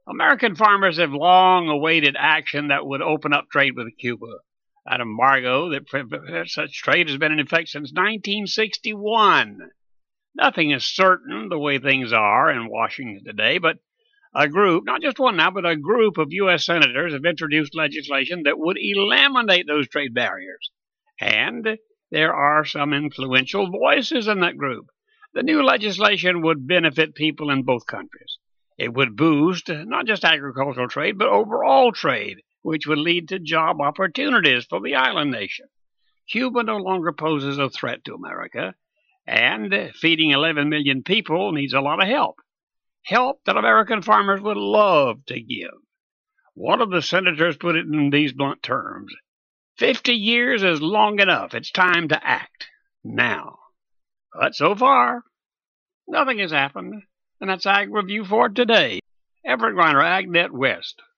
American farmers have long awaited action that would open up trade with Cuba. That embargo that prevents such trade has been in effect since 1961. Nothing is certain the way things are in Washington today, but a group, not just one now, but a group of U.S. senators have introduced legislation that would eliminate those trade barriers. And there are some influential voices in that group. The new legislation would benefit people in both countries. It would boost not just agricultural trade, but overall trade, which would lead to job opportunities for the island nation. Cuba no longer poses a threat to America, and feeding 11 million people needs a lot of help. Help that American farmers would love to give. One of the senators put it in these blunt terms: 50 years is long enough. It's time to act now. But so far, nothing has happened, and that's Ag Review for today. Everett Griner, AgNet West.